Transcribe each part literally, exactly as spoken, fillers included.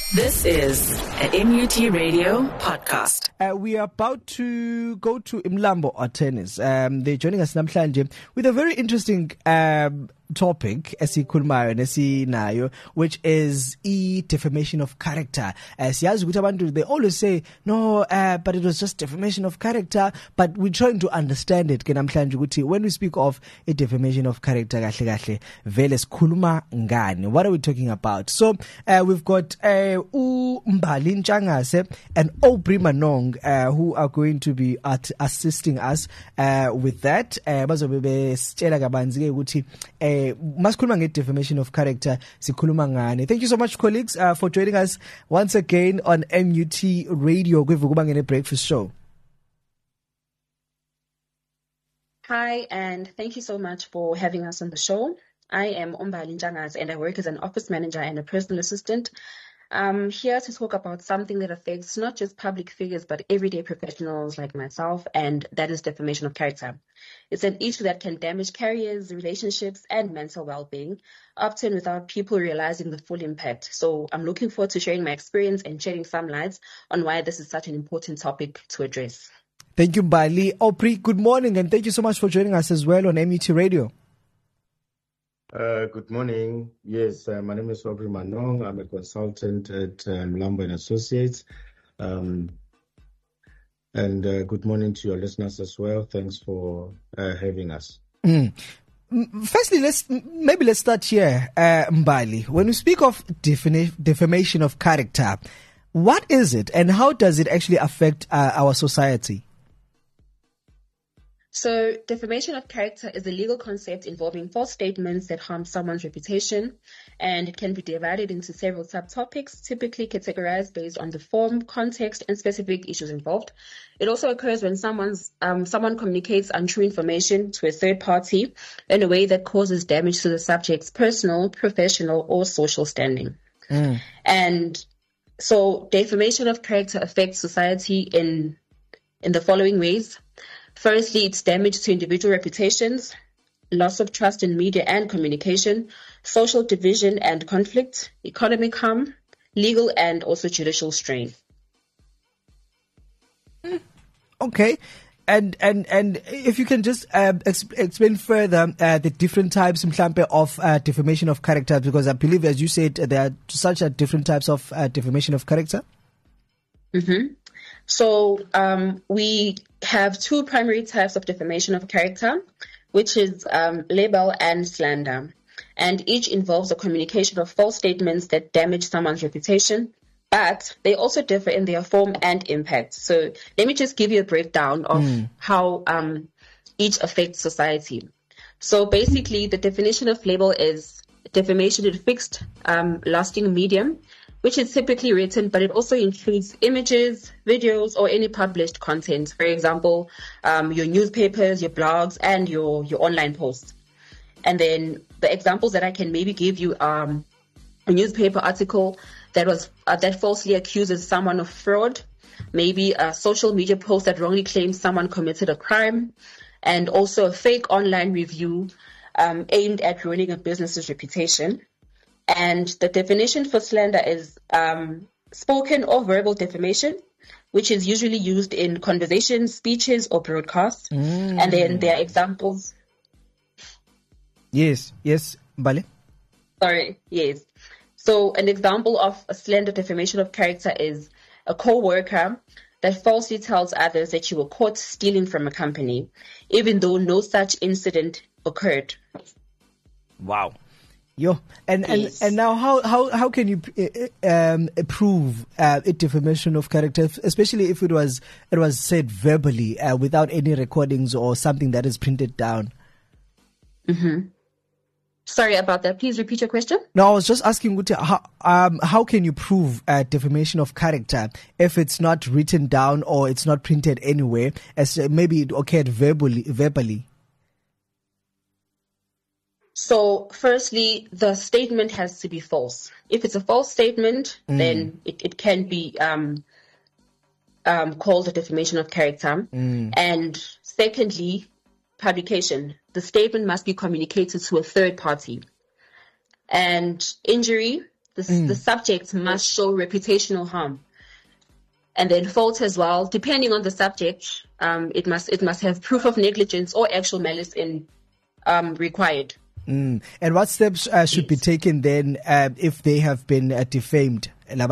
This is an M U T Radio podcast. Uh, we are about to go to Mlambo Attorneys. Um, they're joining us namhlanje with a very interesting um, topic, esikhulumayo nesinayo, which is e-defamation of character. As uh, they always say, no, uh, but it was just defamation of character. But we're trying to understand it. When we speak of a defamation of character, what are we talking about? So uh, we've got uh, U Mbali Ntshangase and Aubrey Manong, uh, who are going to be at assisting us uh, with that. Uh, Maskuluma nge defamation of character sikhuluma ngani. Thank you so much, colleagues, uh, for joining us once again on M U T Radio kwiVukubangene Breakfast Show. Hi, and thank you so much for having us on the show. I am Umbali Ntshangase, and I work as an office manager and a personal assistant. I'm here to talk about something that affects not just public figures, but everyday professionals like myself, and that is defamation of character. It's an issue that can damage careers, relationships, and mental well-being, often without people realizing the full impact. So I'm looking forward to sharing my experience and shedding some lights on why this is such an important topic to address. Thank you, Mbali. Aubrey, good morning, and thank you so much for joining us as well on M U T Radio. Uh, good morning. Yes, uh, my name is Aubrey Manong. I'm a consultant at uh, Mlambo and Associates. Um, and uh, good morning to your listeners as well. Thanks for uh, having us. Mm. Firstly, let's maybe let's start here, uh, Mbali. When we speak of defini- defamation of character, what is it, and how does it actually affect uh, our society? So, defamation of character is a legal concept involving false statements that harm someone's reputation, and it can be divided into several subtopics, typically categorized based on the form, context, and specific issues involved. It also occurs when someone's um, someone communicates untrue information to a third party in a way that causes damage to the subject's personal, professional, or social standing. Mm. And so, defamation of character affects society in in the following ways. Firstly, it's damage to individual reputations, loss of trust in media and communication, social division and conflict, economic harm, legal and also judicial strain. Okay. And and and if you can just uh, exp- explain further uh, the different types of uh, defamation of character, because I believe, as you said, there are such a different types of uh, defamation of character. Mm-hmm. So um, we have two primary types of defamation of character, which is um, libel and slander. And each involves the communication of false statements that damage someone's reputation, but they also differ in their form and impact. So let me just give you a breakdown of mm. how um, each affects society. So basically, the definition of libel is defamation in a fixed, um, lasting medium, which is typically written, but it also includes images, videos, or any published content. For example, um, your newspapers, your blogs, and your, your online posts. And then the examples that I can maybe give you are um, a newspaper article that was uh, that falsely accuses someone of fraud, maybe a social media post that wrongly claims someone committed a crime, and also a fake online review um, aimed at ruining a business's reputation. And the definition for slander is um, spoken or verbal defamation, which is usually used in conversations, speeches, or broadcasts. Mm. And then there are examples. Yes, yes, Mbali. Sorry, yes. So an example of a slander defamation of character is a co-worker that falsely tells others that you were caught stealing from a company, even though no such incident occurred. Wow. Yo, and, yes. and and now how how how can you um, prove uh, a defamation of character, especially if it was it was said verbally uh, without any recordings or something that is printed down? Mm-hmm. Sorry about that. Please repeat your question. No, I was just asking, how um how can you prove uh, defamation of character if it's not written down or it's not printed anywhere, as maybe it occurred verbally verbally? So, firstly, the statement has to be false. If it's a false statement, mm. then it, it can be um, um, called a defamation of character. Mm. And secondly, publication. The statement must be communicated to a third party. And injury, The, mm. the subject must show reputational harm. And then fault as well, depending on the subject, um, it must it must have proof of negligence or actual malice in um, required. Mm. And what steps uh, should yes. be taken then uh, if they have been uh, defamed?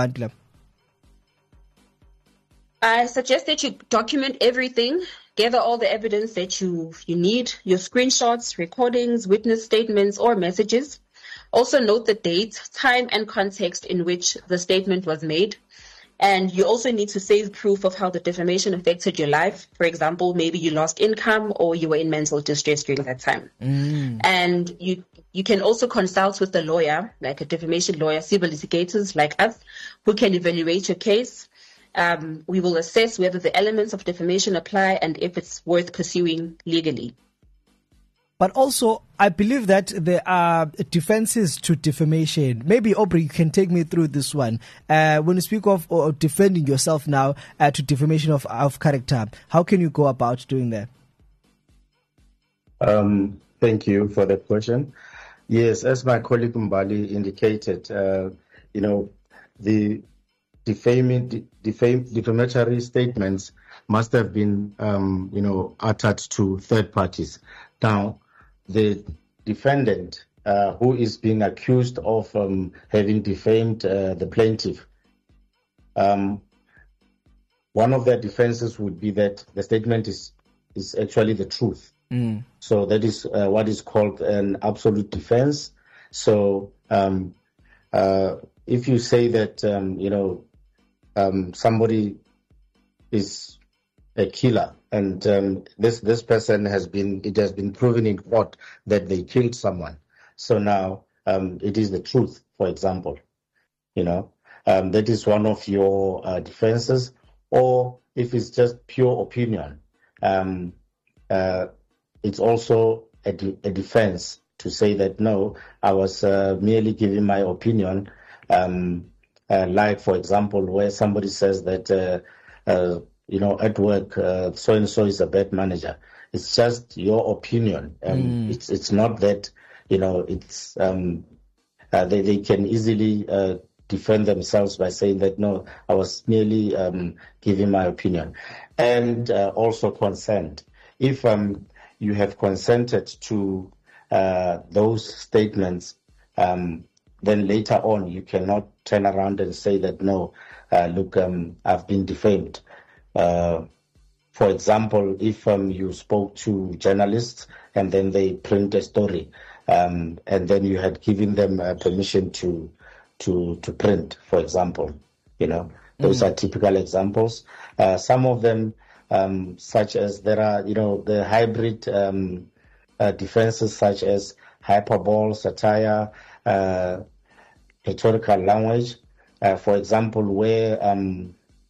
I suggest that you document everything, gather all the evidence that you, you need, your screenshots, recordings, witness statements, or messages. Also note the date, time, and context in which the statement was made. And you also need to save proof of how the defamation affected your life. For example, maybe you lost income or you were in mental distress during that time. Mm. And you you can also consult with a lawyer, like a defamation lawyer, civil litigators like us, who can evaluate your case. Um, we will assess whether the elements of defamation apply and if it's worth pursuing legally. But also, I believe that there are defenses to defamation. Maybe, Aubrey, you can take me through this one. Uh, when you speak of or defending yourself now uh, to defamation of, of character, how can you go about doing that? Um, thank you for that question. Yes, as my colleague Mbali indicated, uh, you know, the defaming, defam, defamatory statements must have been, um, you know, uttered to third parties. Now, the defendant uh, who is being accused of um, having defamed uh, the plaintiff, um, one of their defenses would be that the statement is, is actually the truth. Mm. So that is uh, what is called an absolute defense. So um, uh, if you say that, um, you know, um, somebody is a killer, and um, this this person has been, it has been proven in court that they killed someone. So now um, it is the truth, for example. You know, um, that is one of your uh, defenses. Or if it's just pure opinion, um, uh, it's also a, de- a defense to say that, no, I was uh, merely giving my opinion. Um, uh, like, for example, where somebody says that, uh, uh, you know, at work, uh, so-and-so is a bad manager. It's just your opinion. Um, mm. It's it's not that, you know, it's um, uh, they, they can easily uh, defend themselves by saying that, no, I was merely um, giving my opinion. And uh, also consent. If um, you have consented to uh, those statements, um, then later on you cannot turn around and say that, no, uh, look, um, I've been defamed. Uh, for example, if um, you spoke to journalists and then they print a story, um, and then you had given them uh, permission to to to print, for example, you know, those mm. are typical examples. Uh, some of them, um, such as there are, you know, the hybrid um, uh, defenses such as hyperbole, satire, uh, rhetorical language. Uh, for example, where um,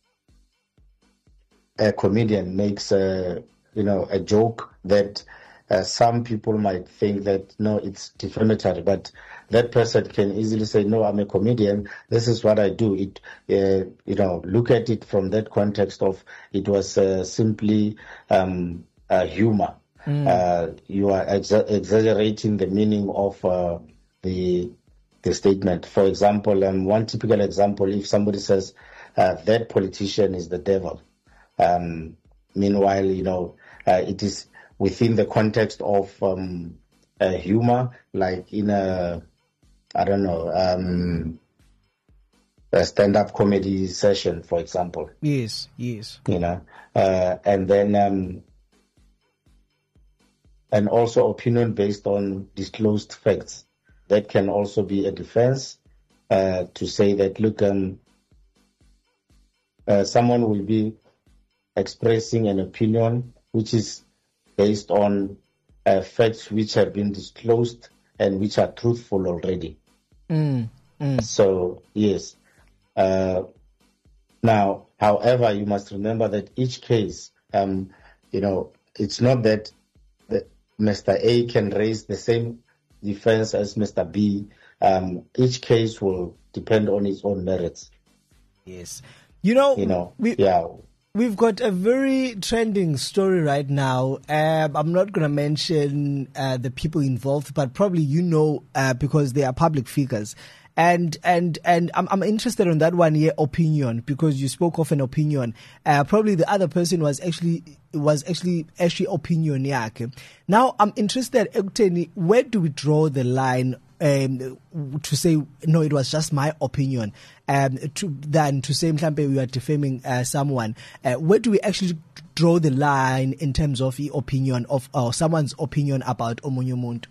a comedian makes a, you know, a joke that uh, some people might think that, no, it's defamatory, but that person can easily say, no, I'm a comedian, this is what I do. It, uh, you know, look at it from that context of it was uh, simply um, uh, humor. Mm. Uh, you are exa- exaggerating the meaning of uh, the the statement. For example, um, one typical example, if somebody says uh, that politician is the devil, Um, meanwhile, you know, uh, it is within the context of um, uh, humor, like in a, I don't know, um, a stand-up comedy session, for example. Yes, yes. You know, uh, and then, um, and also opinion based on disclosed facts. That can also be a defense uh, to say that, look, um, uh, someone will be expressing an opinion which is based on uh, facts which have been disclosed and which are truthful already. Mm, mm. So, yes. Uh, now, however, you must remember that each case, um, you know, it's not that the, Mister A can raise the same defense as Mister B. Um, each case will depend on its own merits. Yes. You know, you know we, yeah. We've got a very trending story right now. Um, I'm not going to mention uh, the people involved, but probably you know uh, because they are public figures. And and and I'm I'm interested in that one here, opinion, because you spoke of an opinion. Uh, probably the other person was actually was actually actually opinion yakhe. Now I'm interested, ekutheni, where do we draw the line um, to say no, it was just my opinion, um, to than to say mhlambe we are defaming uh, someone? Uh, where do we actually draw the line in terms of the opinion of or someone's opinion about omunye umuntu?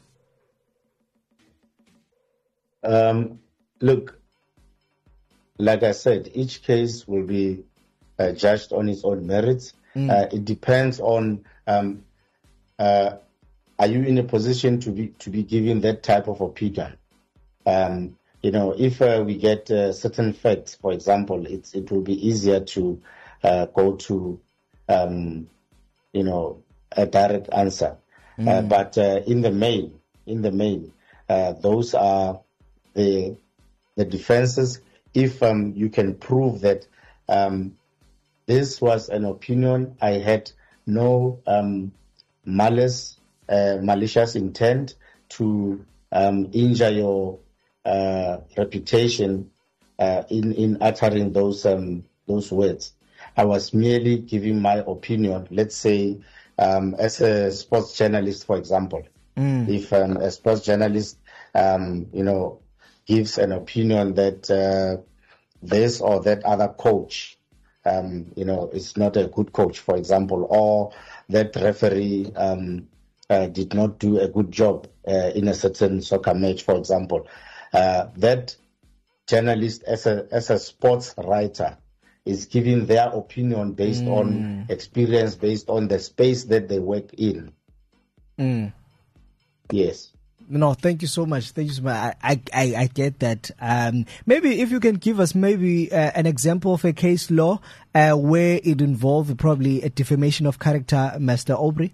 Um, look, like I said, each case will be uh, judged on its own merits. Mm. Uh, it depends on um, uh, are you in a position to be to be given that type of opinion? Um, you know, if uh, we get uh, certain facts, for example, it's it will be easier to uh, go to um, you know a direct answer. Mm. Uh, but uh, in the main, in the main, uh, those are the the defenses. If um, you can prove that um, this was an opinion, I had no um, malice, uh, malicious intent to um, injure your uh, reputation uh, in in uttering those um, those words. I was merely giving my opinion. Let's say, um, as a sports journalist, for example, mm. if um, a sports journalist, um, you know, gives an opinion that uh, this or that other coach, um, you know, is not a good coach, for example, or that referee um, uh, did not do a good job uh, in a certain soccer match, for example, uh, that journalist, as a as a sports writer, is giving their opinion based mm. on experience, based on the space that they work in. Mm. Yes. No, thank you so much. Thank you so much. I, I, I get that. Um, maybe if you can give us maybe uh, an example of a case law uh, where it involved probably a defamation of character, Mister Aubrey.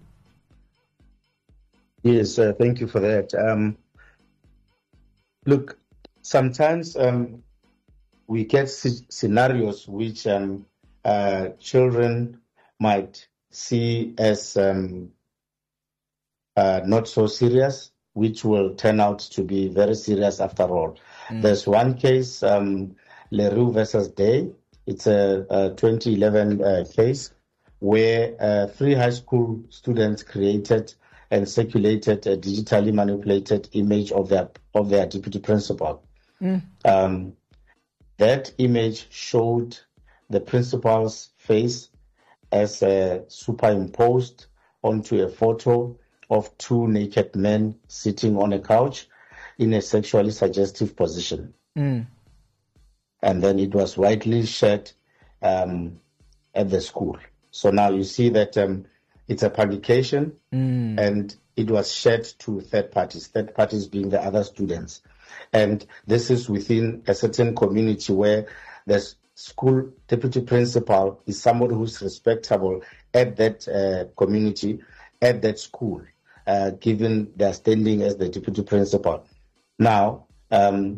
Yes, uh, thank you for that. Um, look, sometimes um, we get c- scenarios which um, uh, children might see as um, uh, not so serious, which will turn out to be very serious after all. Mm. There's one case, um, Leroux versus Day. It's a, a twenty eleven uh, case where uh, three high school students created and circulated a digitally manipulated image of their of their deputy principal. Mm. Um, that image showed the principal's face as uh, superimposed onto a photo of two naked men sitting on a couch in a sexually suggestive position. Mm. And then it was widely shared um, at the school. So now you see that um, it's a publication mm. and it was shared to third parties, third parties being the other students. And this is within a certain community where the school deputy principal is somebody who's respectable at that uh, community, at that school. Uh, given their standing as the deputy principal. Now, um,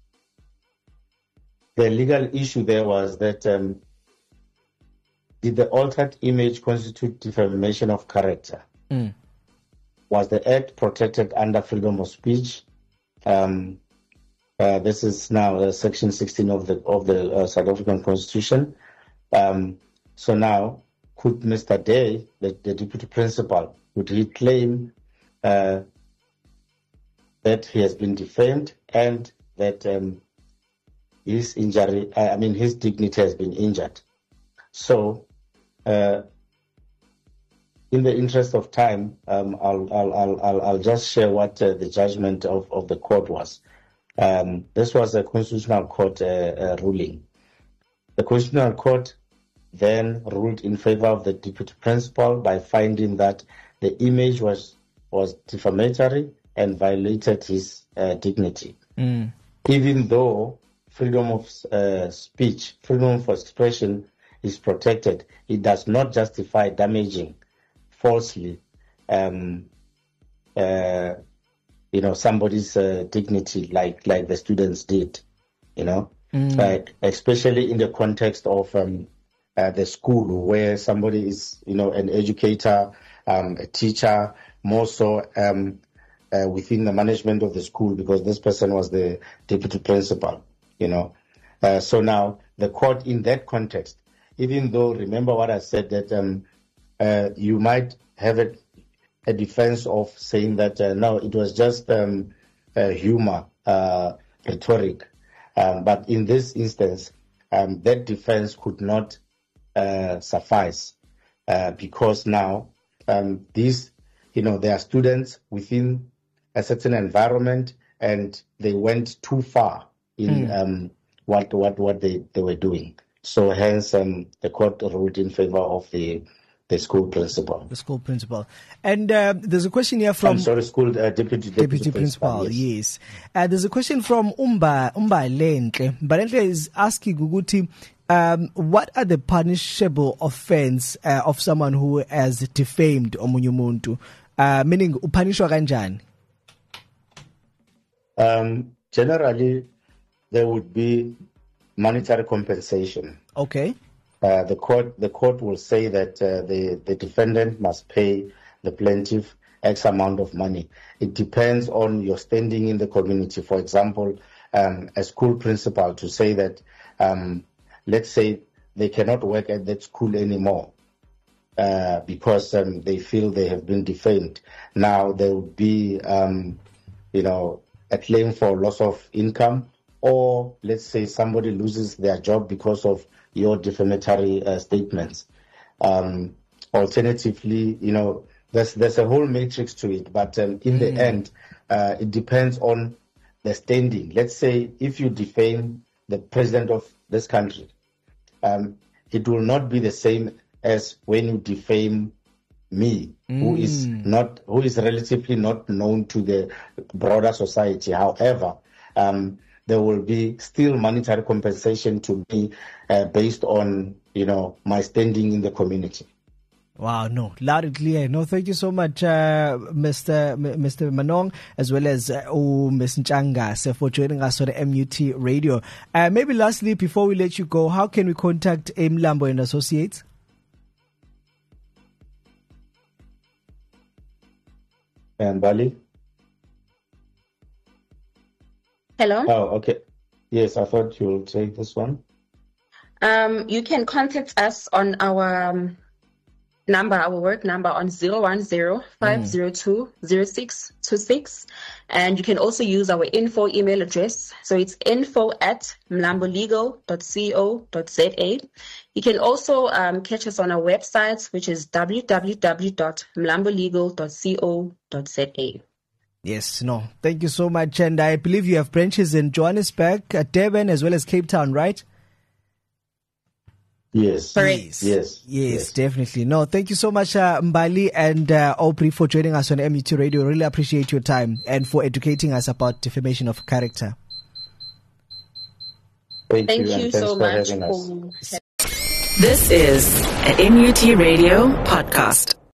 the legal issue there was that um, did the altered image constitute defamation of character? Mm. Was the act protected under freedom of speech? Um, uh, this is now uh, section sixteen of the of the uh, South African Constitution. Um, so now, could Mister Day, the, the deputy principal, would he claim uh, that he has been defamed and that um, his injury, I mean, his dignity has been injured? So, uh, in the interest of time, um, I'll, I'll, I'll, I'll, I'll just share what uh, the judgment of, of the court was. Um, this was a constitutional court uh, uh, ruling. The constitutional court then ruled in favor of the deputy principal by finding that the image was was defamatory and violated his uh, dignity. Mm. Even though freedom of uh, speech, freedom of expression is protected, it does not justify damaging falsely, um, uh, you know, somebody's uh, dignity like like the students did, you know, mm. uh, especially in the context of um, uh, the school where somebody is, you know, an educator, um, a teacher, more so um, uh, within the management of the school, because this person was the deputy principal, you know. Uh, so now the court in that context, even though, remember what I said, that um, uh, you might have a, a defense of saying that, uh, no, it was just um, uh, humor, uh, rhetoric. Um, but in this instance, um, that defense could not uh, suffice uh, because now um, these, you know, there are students within a certain environment and they went too far in mm. um, what what what they, they were doing. So hence um, the court ruled in favor of the the school principal. The school principal. And uh, there's a question here from... I'm sorry, school uh, deputy, deputy, deputy principal. principal yes. yes. Uh, there's a question from Umba Umba Lentle. Lentle is asking Guguti, um, what are the punishable offense uh, of someone who has defamed omunye umuntu? Uh, meaning, upanishwa kanjani? Um, generally, there would be monetary compensation. Okay. Uh, the court the court will say that uh, the, the defendant must pay the plaintiff X amount of money. It depends on your standing in the community. For example, um, a school principal to say that, um, let's say they cannot work at that school anymore uh, because um, they feel they have been defamed. Now there will be, um, you know, a claim for loss of income, or let's say somebody loses their job because of your defamatory uh, statements. Um, alternatively, you know, there's there's a whole matrix to it, but um, in mm. the end, uh, it depends on the standing. Let's say if you defame the president of this country, um, it will not be the same as when you defame me, mm. who is not who is relatively not known to the broader society. However, um, there will be still monetary compensation to me uh, based on, you know, my standing in the community. Wow, no, loud and clear. No, thank you so much, uh, Mister M- Mister Manong, as well as uh, oh, Miz Ntshangase for joining us on the M U T Radio. Uh, maybe lastly, before we let you go, how can we contact Mlambo and Associates? And Bali? Hello? Oh, okay. Yes, I thought you'll take this one. Um, you can contact us on our um, number, our work number on zero one zero, five zero two, zero six two six. And you can also use our info email address. So it's info at mlambolegal dot co dot za. You can also um, catch us on our website, which is w w w dot mlambolegal dot co dot za. Yes, no, thank you so much. And I believe you have branches in Johannesburg, Durban, as well as Cape Town, right? Yes. Yes. Yes. Yes, yes, definitely. No, thank you so much, uh, Mbali and uh, Aubrey, for joining us on M U T Radio. Really appreciate your time and for educating us about defamation of character. Thank, thank you, you so much. For... This is an M U T Radio podcast.